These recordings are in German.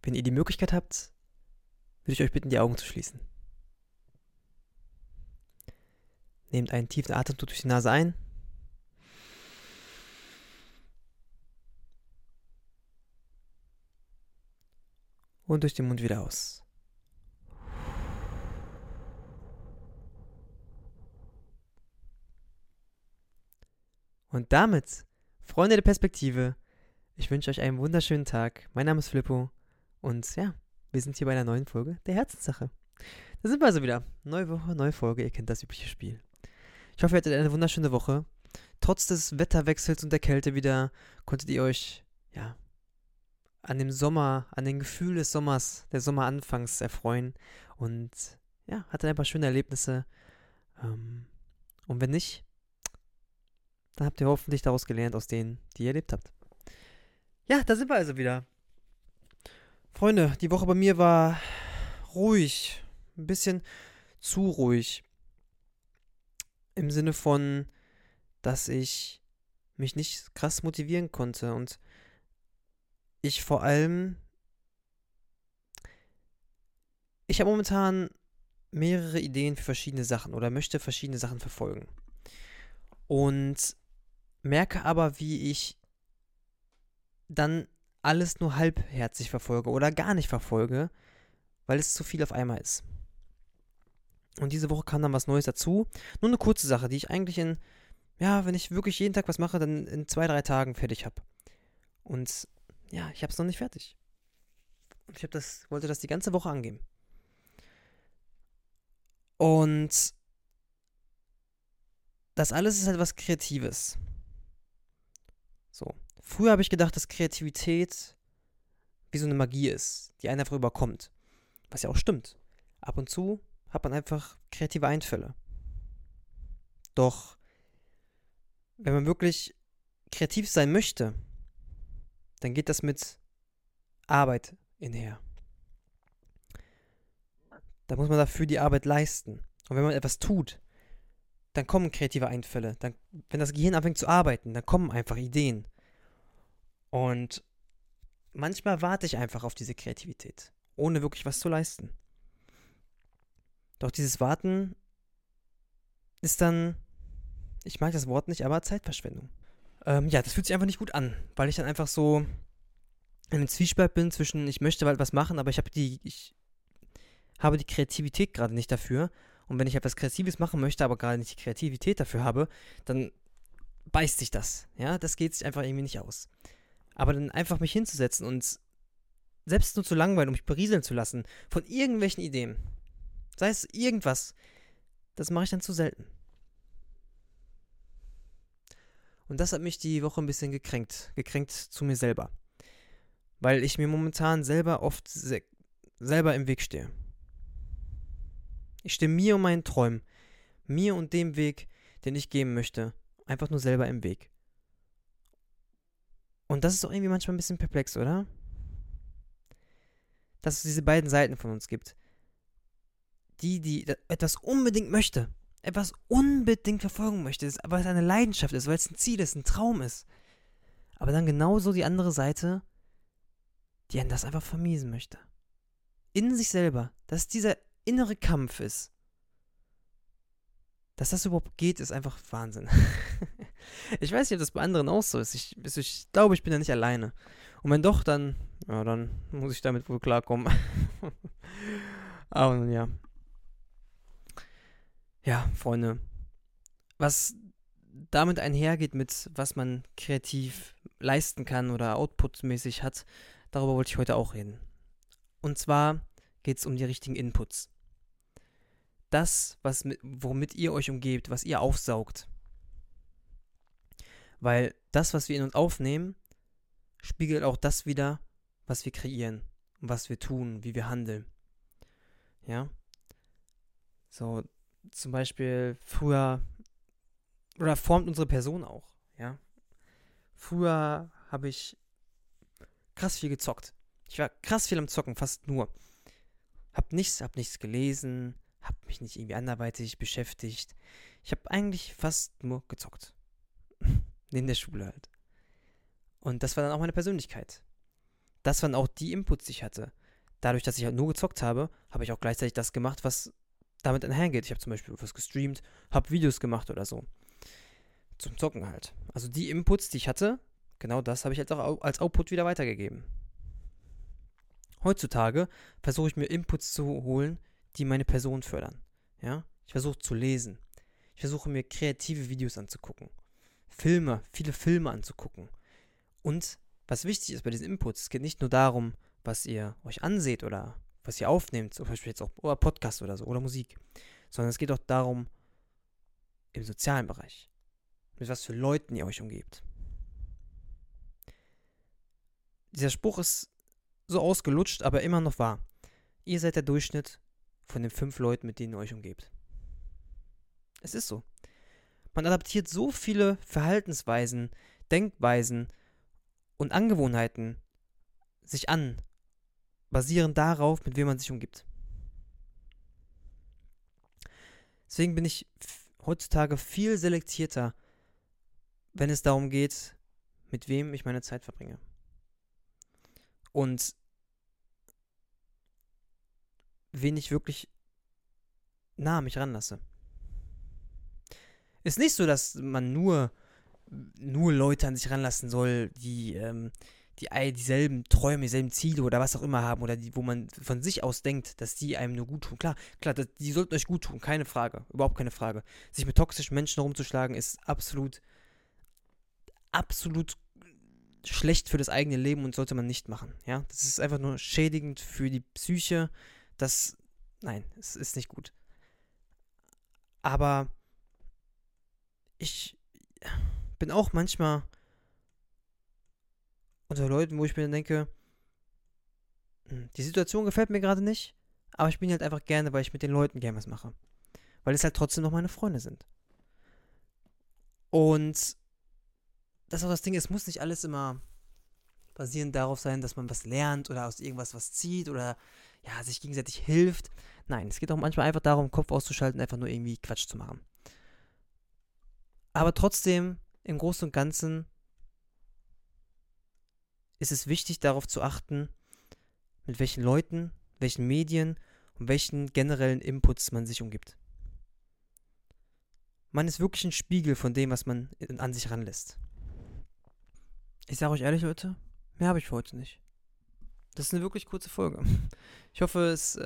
Wenn ihr die Möglichkeit habt, würde ich euch bitten, die Augen zu schließen. Nehmt einen tiefen Atemzug durch die Nase ein. Und durch den Mund wieder aus. Und damit, Freunde der Perspektive, ich wünsche euch einen wunderschönen Tag. Mein Name ist Filippo und ja, wir sind hier bei einer neuen Folge der Herzenssache. Da sind wir also wieder. Neue Woche, neue Folge, ihr kennt das übliche Spiel. Ich hoffe, ihr hattet eine wunderschöne Woche. Trotz des Wetterwechsels und der Kälte wieder konntet ihr euch, ja, an dem Sommer, an dem Gefühl des Sommers, der Sommeranfangs erfreuen und ja, hattet ein paar schöne Erlebnisse. Und wenn nicht, dann habt ihr hoffentlich daraus gelernt, aus denen, die ihr erlebt habt. Ja, da sind wir also wieder. Freunde, die Woche bei mir war ruhig. Ein bisschen zu ruhig. Im Sinne von, dass ich mich nicht krass motivieren konnte. Und ich vor allem... Ich habe momentan mehrere Ideen für verschiedene Sachen oder möchte verschiedene Sachen verfolgen. Und merke aber, wie ich dann alles nur halbherzig verfolge oder gar nicht verfolge, weil es zu viel auf einmal ist. Und diese Woche kam dann was Neues dazu. Nur eine kurze Sache, die ich eigentlich wenn ich wirklich jeden Tag was mache, dann in 2-3 Tagen fertig habe. Und ja, ich habe es noch nicht fertig. Und ich wollte das die ganze Woche angehen. Und das alles ist etwas Kreatives. So. Früher habe ich gedacht, dass Kreativität wie so eine Magie ist, die einen einfach überkommt. Was ja auch stimmt. Ab und zu hat man einfach kreative Einfälle. Doch, wenn man wirklich kreativ sein möchte, dann geht das mit Arbeit einher. Da muss man dafür die Arbeit leisten. Und wenn man etwas tut, dann kommen kreative Einfälle. Wenn das Gehirn anfängt zu arbeiten, dann kommen einfach Ideen. Und manchmal warte ich einfach auf diese Kreativität, ohne wirklich was zu leisten. Doch dieses Warten ist dann, ich mag das Wort nicht, aber Zeitverschwendung. Das fühlt sich einfach nicht gut an, weil ich dann einfach so in einem Zwiespalt bin zwischen, ich möchte halt was machen, aber ich habe die Kreativität gerade nicht dafür. Und wenn ich etwas Kreatives machen möchte, aber gerade nicht die Kreativität dafür habe, dann beißt sich das. Ja, das geht sich einfach irgendwie nicht aus. Aber dann einfach mich hinzusetzen und selbst nur zu langweilen, um mich berieseln zu lassen von irgendwelchen Ideen, sei es irgendwas, das mache ich dann zu selten. Und das hat mich die Woche ein bisschen gekränkt zu mir selber. Weil ich mir momentan selber oft selber im Weg stehe. Ich stehe mir und meinen Träumen, mir und dem Weg, den ich gehen möchte, einfach nur selber im Weg. Und das ist doch irgendwie manchmal ein bisschen perplex, oder? Dass es diese beiden Seiten von uns gibt. Die etwas unbedingt möchte, etwas unbedingt verfolgen möchte, weil es eine Leidenschaft ist, weil es ein Ziel ist, ein Traum ist. Aber dann genauso die andere Seite, die einen das einfach vermiesen möchte. In sich selber, dass dieser innere Kampf ist. Dass das überhaupt geht, ist einfach Wahnsinn. Ich weiß nicht, ob das bei anderen auch so ist. Ich glaube, ich bin da nicht alleine. Und wenn doch, dann muss ich damit wohl klarkommen. Aber nun ja. Ja, Freunde. Was damit einhergeht, mit was man kreativ leisten kann oder outputmäßig hat, darüber wollte ich heute auch reden. Und zwar geht es um die richtigen Inputs. Das, womit ihr euch umgebt, was ihr aufsaugt. Weil das, was wir in uns aufnehmen, spiegelt auch das wider, was wir kreieren und was wir tun, wie wir handeln. Ja? So, zum Beispiel früher, oder formt unsere Person auch, ja? Früher habe ich krass viel gezockt. Ich war krass viel am Zocken, fast nur. Hab nichts gelesen, hab mich nicht irgendwie anderweitig beschäftigt. Ich habe eigentlich fast nur gezockt. Neben der Schule halt. Und das war dann auch meine Persönlichkeit. Das waren auch die Inputs, die ich hatte. dadurch, dass ich halt nur gezockt habe, habe ich auch gleichzeitig das gemacht, was damit einhergeht. Ich habe zum Beispiel was gestreamt, habe Videos gemacht oder so. Zum Zocken halt. Also die Inputs, die ich hatte, genau das habe ich jetzt auch als Output wieder weitergegeben. Heutzutage versuche ich mir Inputs zu holen, die meine Person fördern. Ja? Ich versuche zu lesen. Ich versuche mir kreative Videos anzugucken. Viele Filme anzugucken. Und was wichtig ist bei diesen Inputs, es geht nicht nur darum, was ihr euch anseht oder was ihr aufnehmt, zum Beispiel jetzt auch oder Podcast oder so oder Musik, sondern es geht auch darum, im sozialen Bereich, mit was für Leuten ihr euch umgebt. Dieser Spruch ist so ausgelutscht, aber immer noch wahr. Ihr seid der Durchschnitt von den 5 Leuten, mit denen ihr euch umgebt. Es ist so. Man adaptiert so viele Verhaltensweisen, Denkweisen und Angewohnheiten sich an, basierend darauf, mit wem man sich umgibt. Deswegen bin ich heutzutage viel selektierter, wenn es darum geht, mit wem ich meine Zeit verbringe. Und wen ich wirklich nah an mich ranlasse. Ist nicht so, dass man nur Leute an sich ranlassen soll, die dieselben Träume, dieselben Ziele oder was auch immer haben oder wo man von sich aus denkt, dass die einem nur gut tun. Klar, die sollten euch gut tun, keine Frage, überhaupt keine Frage. Sich mit toxischen Menschen herumzuschlagen ist absolut schlecht für das eigene Leben und sollte man nicht machen. Ja, das ist einfach nur schädigend für die Psyche. Nein, es ist nicht gut. Aber ich bin auch manchmal unter Leuten, wo ich mir denke, die Situation gefällt mir gerade nicht, aber ich bin halt einfach gerne, weil ich mit den Leuten gerne was mache. Weil es halt trotzdem noch meine Freunde sind. Und das ist auch das Ding, es muss nicht alles immer basierend darauf sein, dass man was lernt oder aus irgendwas was zieht oder ja, sich gegenseitig hilft. Nein, es geht auch manchmal einfach darum, Kopf auszuschalten, einfach nur irgendwie Quatsch zu machen. Aber trotzdem, im Großen und Ganzen ist es wichtig, darauf zu achten, mit welchen Leuten, welchen Medien und welchen generellen Inputs man sich umgibt. Man ist wirklich ein Spiegel von dem, was man an sich ranlässt. Ich sage euch ehrlich, Leute, mehr habe ich für heute nicht. Das ist eine wirklich kurze Folge. Ich hoffe, es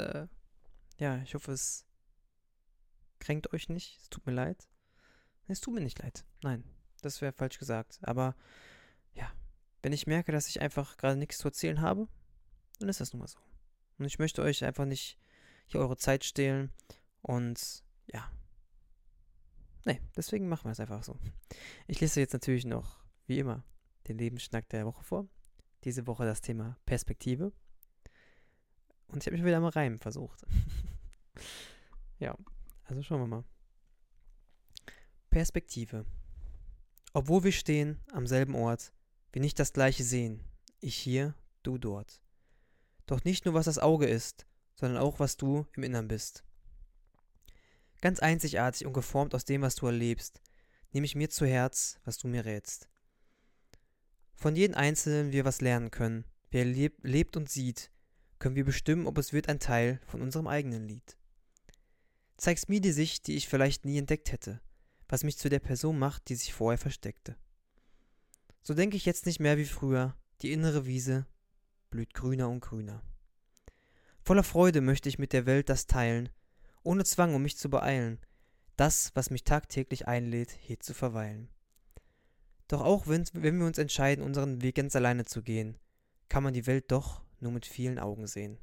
kränkt euch nicht. Es tut mir leid. Es tut mir nicht leid. Nein, das wäre falsch gesagt. Aber ja, wenn ich merke, dass ich einfach gerade nichts zu erzählen habe, dann ist das nun mal so. Und ich möchte euch einfach nicht hier eure Zeit stehlen. Und ja. Nee, deswegen machen wir es einfach so. Ich lese jetzt natürlich noch, wie immer, den Lebensschnack der Woche vor. Diese Woche das Thema Perspektive. Und ich habe mich wieder mal reimen versucht. Ja, also schauen wir mal. Perspektive. Obwohl wir stehen am selben Ort, wir nicht das Gleiche sehen. Ich hier, du dort. Doch nicht nur was das Auge ist, sondern auch was du im Innern bist. Ganz einzigartig und geformt aus dem, was du erlebst, nehme ich mir zu Herz, was du mir rätst. Von jedem Einzelnen wir was lernen können. Wer lebt und sieht, können wir bestimmen, ob es wird ein Teil von unserem eigenen Lied. Zeigst mir die Sicht, die ich vielleicht nie entdeckt hätte, was mich zu der Person macht, die sich vorher versteckte. So denke ich jetzt nicht mehr wie früher, die innere Wiese blüht grüner und grüner. Voller Freude möchte ich mit der Welt das teilen, ohne Zwang, um mich zu beeilen, das, was mich tagtäglich einlädt, hier zu verweilen. Doch auch wenn wir uns entscheiden, unseren Weg ganz alleine zu gehen, kann man die Welt doch nur mit vielen Augen sehen.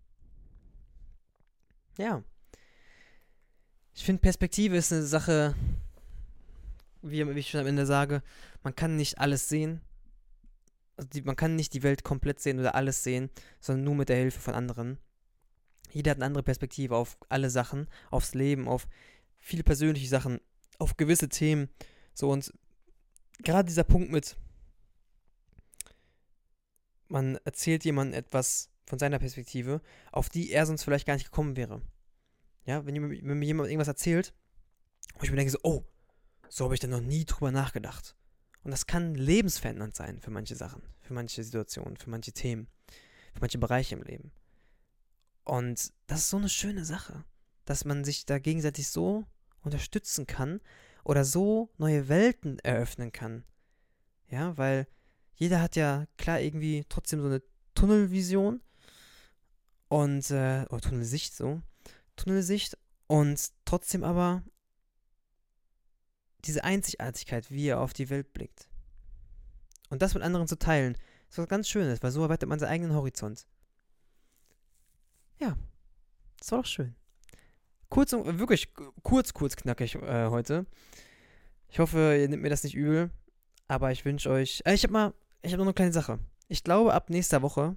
Ja. Ich finde, Perspektive ist eine Sache, wie ich schon am Ende sage, man kann nicht alles sehen. Also man kann nicht die Welt komplett sehen oder alles sehen, sondern nur mit der Hilfe von anderen. Jeder hat eine andere Perspektive auf alle Sachen, aufs Leben, auf viele persönliche Sachen, auf gewisse Themen. So, und gerade dieser Punkt mit, man erzählt jemandem etwas von seiner Perspektive, auf die er sonst vielleicht gar nicht gekommen wäre. Ja, wenn mir jemand irgendwas erzählt, wo ich mir denke so, oh, so habe ich da noch nie drüber nachgedacht. Und das kann lebensverändernd sein für manche Sachen, für manche Situationen, für manche Themen, für manche Bereiche im Leben. Und das ist so eine schöne Sache, dass man sich da gegenseitig so unterstützen kann oder so neue Welten eröffnen kann. Ja, weil jeder hat ja klar irgendwie trotzdem so eine Tunnelvision und, oder Tunnelsicht so, Tunnelsicht und trotzdem aber diese Einzigartigkeit, wie er auf die Welt blickt. Und das mit anderen zu teilen, ist was ganz Schönes, weil so erweitert man seinen eigenen Horizont. Ja, das war doch schön. Kurz und wirklich kurz knackig heute. Ich hoffe, ihr nehmt mir das nicht übel, aber ich wünsche euch. Ich habe noch eine kleine Sache. Ich glaube, ab nächster Woche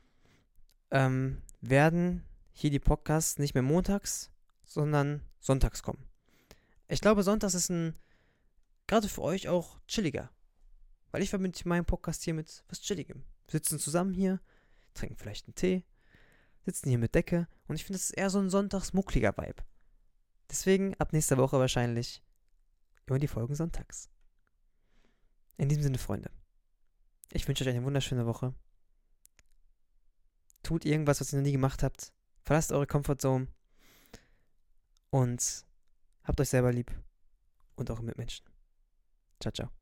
werden hier die Podcasts nicht mehr montags, sondern sonntags kommen. Ich glaube, sonntags ist gerade für euch auch chilliger. Weil ich verbinde meinen Podcast hier mit was Chilligem. Wir sitzen zusammen hier, trinken vielleicht einen Tee, sitzen hier mit Decke und ich finde, das ist eher so ein sonntags-muckliger Vibe. Deswegen ab nächster Woche wahrscheinlich immer die Folgen sonntags. In diesem Sinne, Freunde, ich wünsche euch eine wunderschöne Woche. Tut irgendwas, was ihr noch nie gemacht habt. Verlasst eure Comfortzone und habt euch selber lieb und eure Mitmenschen. Ciao, ciao.